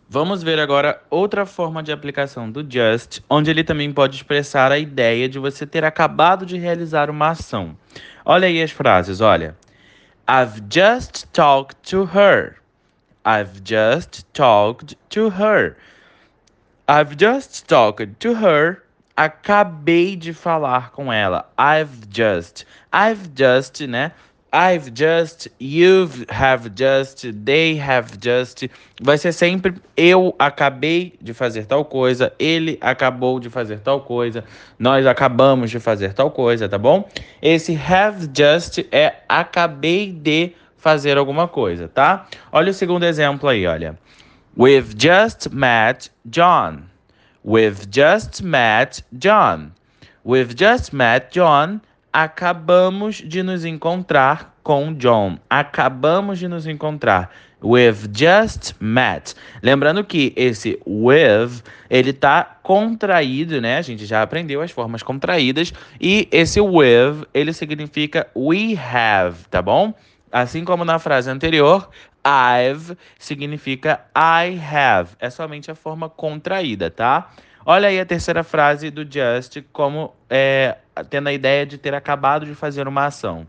Vamos ver agora outra forma de aplicação do just, onde ele também pode expressar a ideia de você ter acabado de realizar uma ação. Olha aí as frases, olha. I've just talked to her. I've just talked to her. I've just talked to her. Acabei de falar com ela. I've just, né? I've just, have just, they have just. Vai ser sempre eu acabei de fazer tal coisa, ele acabou de fazer tal coisa, nós acabamos de fazer tal coisa, tá bom? Esse have just é acabei de fazer alguma coisa, tá? Olha o segundo exemplo aí, olha. We've just met John. We've just met John. We've just met John. Acabamos de nos encontrar com John. Acabamos de nos encontrar. We've just met. Lembrando que esse with, ele tá contraído, né? A gente já aprendeu as formas contraídas. E esse with, ele significa we have, tá bom? Assim como na frase anterior, I've significa I have. É somente a forma contraída, tá? Olha aí a terceira frase do just como tendo a ideia de ter acabado de fazer uma ação.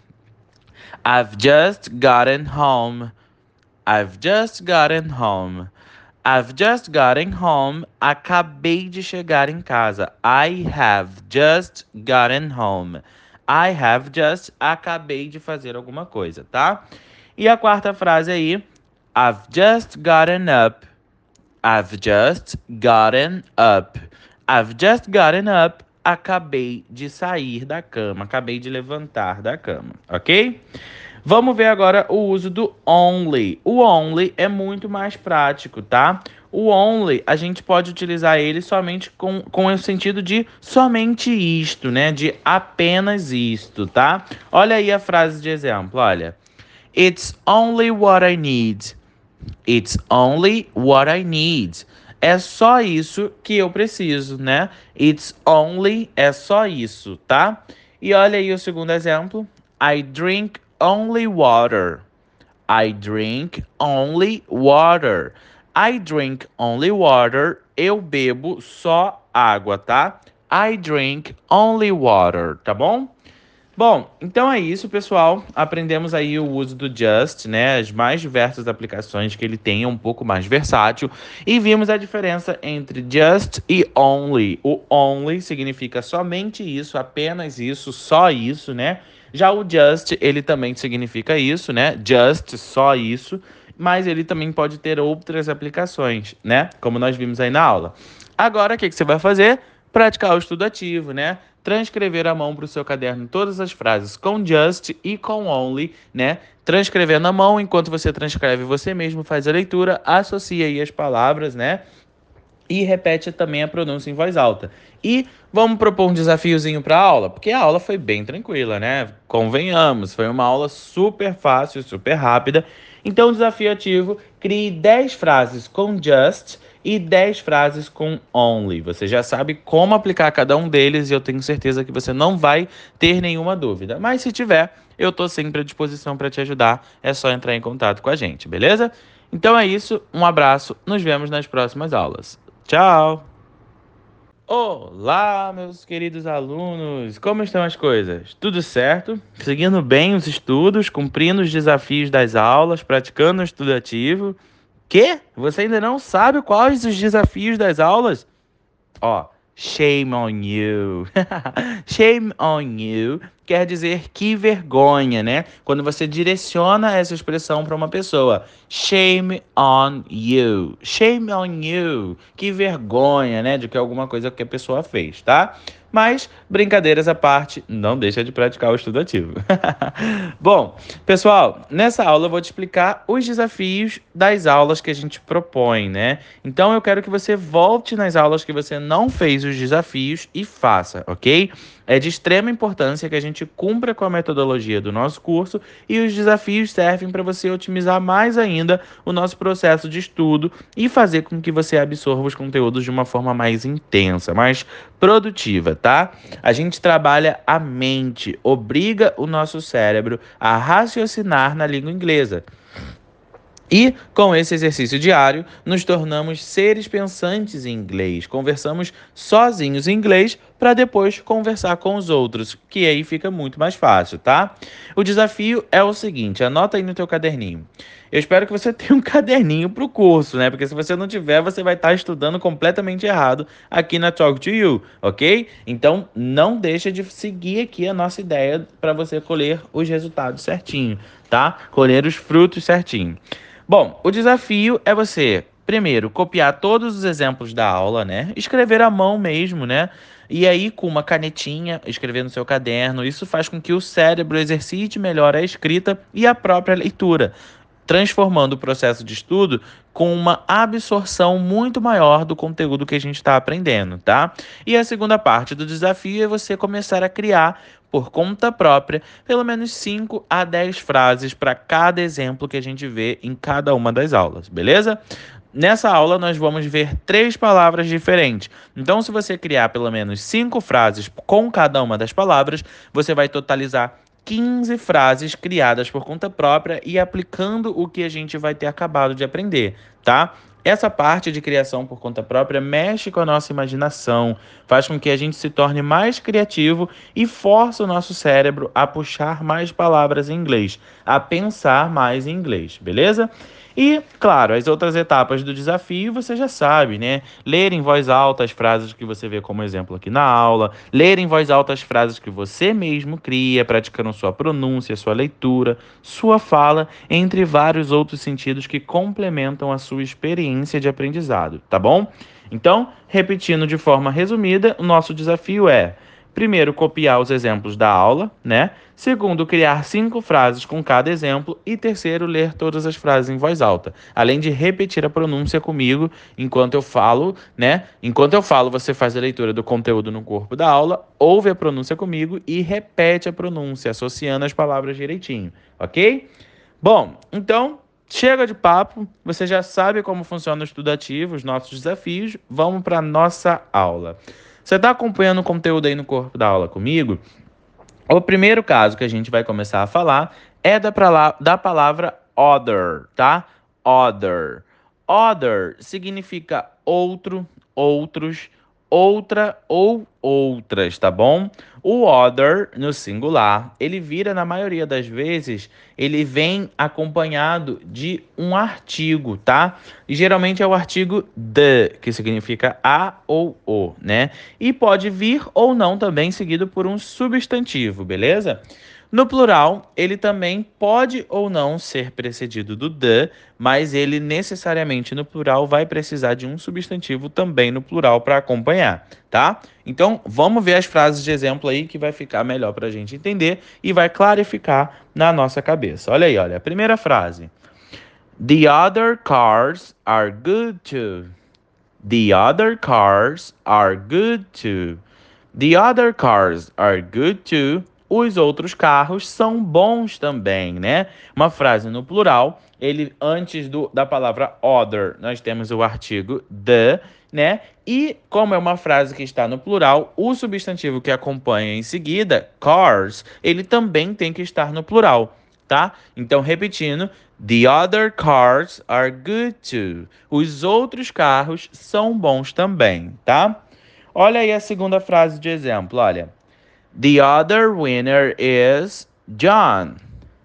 I've just gotten home. I've just gotten home. I've just gotten home. Acabei de chegar em casa. I have just gotten home. I have just. Acabei de fazer alguma coisa, tá? E a quarta frase aí. I've just gotten up. I've just gotten up. I've just gotten up. Acabei de sair da cama. Acabei de levantar da cama, ok? Vamos ver agora o uso do only. O only é muito mais prático, tá? O only, a gente pode utilizar ele somente com o sentido de somente isto, né? De apenas isto, tá? Olha aí a frase de exemplo, olha. It's only what I need. It's only what I need. É só isso que eu preciso, né? It's only é só isso, tá? E olha aí o segundo exemplo. I drink only water. I drink only water. I drink only water. Eu bebo só água, tá? I drink only water, tá bom? Bom, então é isso, pessoal. Aprendemos aí o uso do just, né? As mais diversas aplicações que ele tem, é um pouco mais versátil. E vimos a diferença entre just e only. O only significa somente isso, apenas isso, só isso, né? Já o just, ele também significa isso, né? Just, só isso. Mas ele também pode ter outras aplicações, né? Como nós vimos aí na aula. Agora, o que você vai fazer? Praticar o estudo ativo, né? Transcrever à mão para o seu caderno todas as frases com just e com only, né? Transcrevendo à mão, enquanto você transcreve, você mesmo faz a leitura, associa aí as palavras, né? E repete também a pronúncia em voz alta. E vamos propor um desafiozinho para a aula, porque a aula foi bem tranquila, né? Convenhamos, foi uma aula super fácil, super rápida. Então, desafio ativo, crie 10 frases com just e 10 frases com only. Você já sabe como aplicar cada um deles e eu tenho certeza que você não vai ter nenhuma dúvida. Mas se tiver, eu estou sempre à disposição para te ajudar. É só entrar em contato com a gente, beleza? Então é isso, um abraço, nos vemos nas próximas aulas. Tchau! Olá, meus queridos alunos! Como estão as coisas? Tudo certo? Seguindo bem os estudos, cumprindo os desafios das aulas, praticando o estudo ativo? Quê? Você ainda não sabe quais os desafios das aulas? Ó, shame on you. Shame on you quer dizer que vergonha, né? Quando você direciona essa expressão para uma pessoa. Shame on you. Shame on you. Que vergonha, né? De que alguma coisa que a pessoa fez, tá? Mas, brincadeiras à parte, não deixa de praticar o estudo ativo. Bom, pessoal, nessa aula eu vou te explicar os desafios das aulas que a gente propõe, né? Então eu quero que você volte nas aulas que você não fez os desafios e faça, ok? É de extrema importância que a gente cumpra com a metodologia do nosso curso e os desafios servem para você otimizar mais ainda o nosso processo de estudo e fazer com que você absorva os conteúdos de uma forma mais intensa, mais produtiva, tá? A gente trabalha a mente, obriga o nosso cérebro a raciocinar na língua inglesa. E, com esse exercício diário, nos tornamos seres pensantes em inglês. Conversamos sozinhos em inglês para depois conversar com os outros, que aí fica muito mais fácil, tá? O desafio é o seguinte, anota aí no teu caderninho. Eu espero que você tenha um caderninho para o curso, né? Porque se você não tiver, você vai estar estudando completamente errado aqui na Talk to You, ok? Então, não deixa de seguir aqui a nossa ideia para você colher os resultados certinho, tá? Colher os frutos certinho. Bom, o desafio é você, primeiro, copiar todos os exemplos da aula, né? Escrever à mão mesmo, né? E aí, com uma canetinha, escrever no seu caderno. Isso faz com que o cérebro exercite melhor a escrita e a própria leitura, transformando o processo de estudo com uma absorção muito maior do conteúdo que a gente está aprendendo, tá? E a segunda parte do desafio é você começar a criar, por conta própria, pelo menos 5 a 10 frases para cada exemplo que a gente vê em cada uma das aulas, beleza? Nessa aula, nós vamos ver 3 palavras diferentes. Então, se você criar pelo menos 5 frases com cada uma das palavras, você vai totalizar 15 frases criadas por conta própria e aplicando o que a gente vai ter acabado de aprender, tá? Essa parte de criação por conta própria mexe com a nossa imaginação, faz com que a gente se torne mais criativo e força o nosso cérebro a puxar mais palavras em inglês, a pensar mais em inglês, beleza? E, claro, as outras etapas do desafio você já sabe, né? Ler em voz alta as frases que você vê como exemplo aqui na aula, ler em voz alta as frases que você mesmo cria, praticando sua pronúncia, sua leitura, sua fala, entre vários outros sentidos que complementam a sua experiência de aprendizado, tá bom? Então, repetindo de forma resumida, o nosso desafio é: primeiro, copiar os exemplos da aula, né? Segundo, criar 5 frases com cada exemplo. E terceiro, ler todas as frases em voz alta. Além de repetir a pronúncia comigo enquanto eu falo, né? Enquanto eu falo, você faz a leitura do conteúdo no corpo da aula, ouve a pronúncia comigo e repete a pronúncia, associando as palavras direitinho, ok? Bom, então, chega de papo. Você já sabe como funciona o estudo ativo, os nossos desafios. Vamos para a nossa aula. Você está acompanhando o conteúdo aí no corpo da aula comigo? O primeiro caso que a gente vai começar a falar é da palavra other, tá? Other. Other significa outro, outros, outra ou outras, tá bom? O other, no singular, ele vira, na maioria das vezes, ele vem acompanhado de um artigo, tá? E geralmente é o artigo the, que significa a ou o, né? E pode vir ou não também seguido por um substantivo, beleza? No plural, ele também pode ou não ser precedido do the, mas ele necessariamente no plural vai precisar de um substantivo também no plural para acompanhar, tá? Então, vamos ver as frases de exemplo aí que vai ficar melhor para a gente entender e vai clarificar na nossa cabeça. Olha aí, olha. A primeira frase. The other cars are good too. The other cars are good too. The other cars are good too. Os outros carros são bons também, né? Uma frase no plural, ele antes da palavra other, nós temos o artigo the, né? E como é uma frase que está no plural, o substantivo que acompanha em seguida, cars, ele também tem que estar no plural, tá? Então, repetindo, the other cars are good too. Os outros carros são bons também, tá? Olha aí a segunda frase de exemplo, olha. The other winner is John.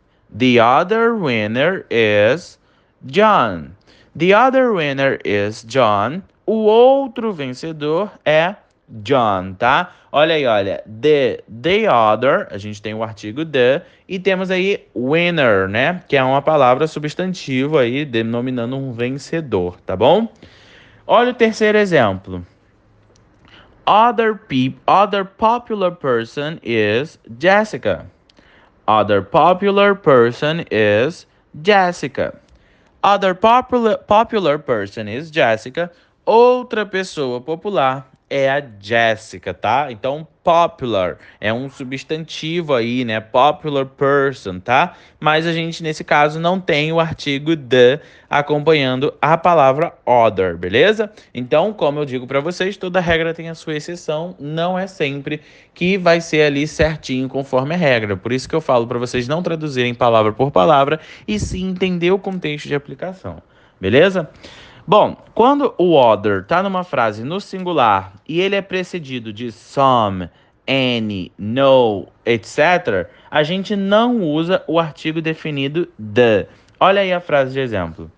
The other winner is John. The other winner is John. O outro vencedor é John, tá? Olha aí, olha. The other, a gente tem o artigo the, e temos aí winner, né? Que é uma palavra substantivo aí, denominando um vencedor, tá bom? Olha o terceiro exemplo. Other popular person is Jessica. Other popular person is Jessica. Other popular person is Jessica. Outra pessoa popular é a Jessica, tá? Então, popular é um substantivo aí, né? Popular person, tá? Mas a gente, nesse caso, não tem o artigo the acompanhando a palavra other, beleza? Então, como eu digo para vocês, toda regra tem a sua exceção, não é sempre que vai ser ali certinho conforme a regra. Por isso que eu falo para vocês não traduzirem palavra por palavra e sim entender o contexto de aplicação, beleza? Bom, quando o other está numa frase no singular e ele é precedido de some, any, no, etc., a gente não usa o artigo definido the. Olha aí a frase de exemplo.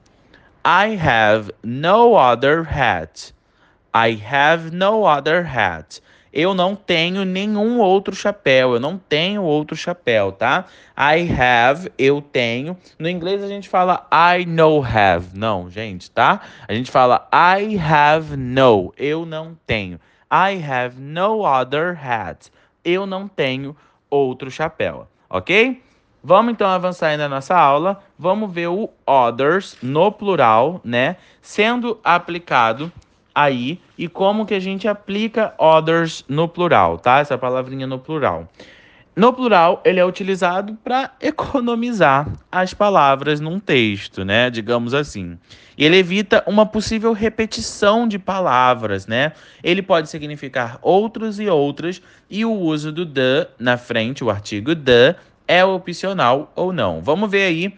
I have no other hat. I have no other hat. Eu não tenho nenhum outro chapéu. Eu não tenho outro chapéu, tá? I have, eu tenho. No inglês a gente fala I no have. Não, gente, tá? A gente fala I have no. Eu não tenho. I have no other hat. Eu não tenho outro chapéu, ok? Vamos então avançar aí na nossa aula. Vamos ver o others no plural, né? Sendo aplicado aí e como que a gente aplica others no plural, tá? Essa palavrinha no plural. No plural, ele é utilizado para economizar as palavras num texto, né? Digamos assim. E ele evita uma possível repetição de palavras, né? Ele pode significar outros e outras, e o uso do the na frente, o artigo the, é opcional ou não. Vamos ver aí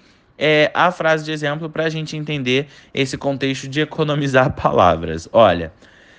a frase de exemplo para a gente entender esse contexto de economizar palavras. Olha,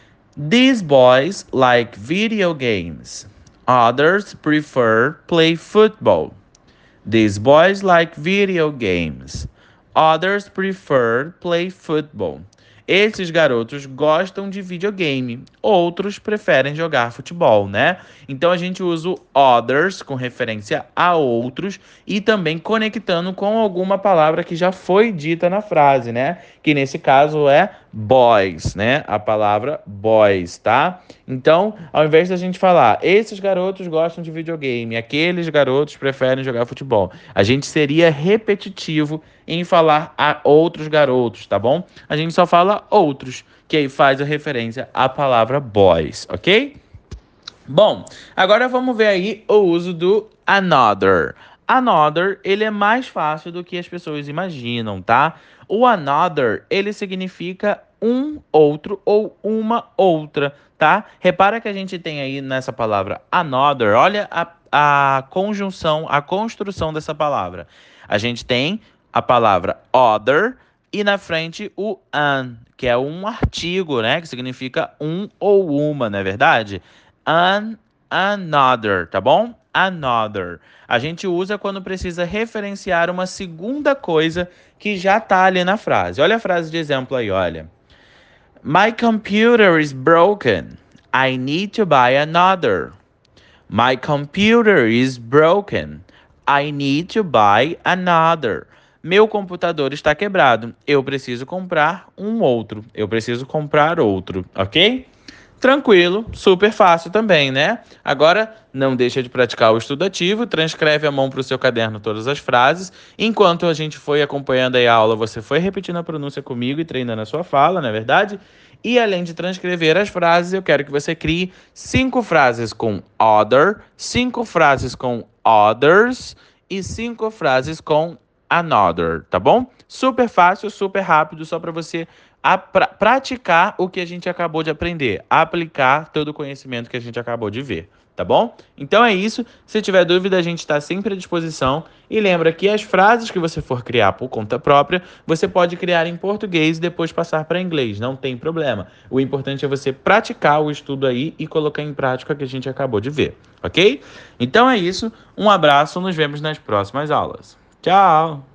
these boys like video games. Others prefer play football. These boys like video games. Others prefer play football. Esses garotos gostam de videogame, outros preferem jogar futebol, né? Então a gente usa o others com referência a outros e também conectando com alguma palavra que já foi dita na frase, né? Que nesse caso é boys, né? A palavra boys, tá? Então, ao invés da gente falar, esses garotos gostam de videogame, aqueles garotos preferem jogar futebol, a gente seria repetitivo em falar a outros garotos, tá bom? A gente só fala outros, que aí faz a referência à palavra boys, ok? Bom, agora vamos ver aí o uso do another. Another, ele é mais fácil do que as pessoas imaginam, tá? O another, ele significa um outro ou uma outra, tá? Repara que a gente tem aí nessa palavra another, olha a conjunção, a construção dessa palavra. A gente tem a palavra other e na frente o an, que é um artigo, né? Que significa um ou uma, não é verdade? Another, tá bom? Another. A gente usa quando precisa referenciar uma segunda coisa que já tá ali na frase. Olha a frase de exemplo aí, olha. My computer is broken. I need to buy another. My computer is broken. I need to buy another. Meu computador está quebrado. Eu preciso comprar um outro. Eu preciso comprar outro, ok? Tranquilo, super fácil também, né? Agora, não deixa de praticar o estudo ativo, transcreve a mão para o seu caderno todas as frases. Enquanto a gente foi acompanhando aí a aula, você foi repetindo a pronúncia comigo e treinando a sua fala, não é verdade? E além de transcrever as frases, eu quero que você crie 5 frases com other, 5 frases com others e 5 frases com another, tá bom? Super fácil, super rápido, só para você praticar o que a gente acabou de aprender, aplicar todo o conhecimento que a gente acabou de ver, tá bom? Então é isso. Se tiver dúvida, a gente está sempre à disposição. E lembra que as frases que você for criar por conta própria, você pode criar em português e depois passar para inglês, não tem problema. O importante é você praticar o estudo aí e colocar em prática o que a gente acabou de ver, ok? Então é isso. Um abraço, nos vemos nas próximas aulas. Tchau!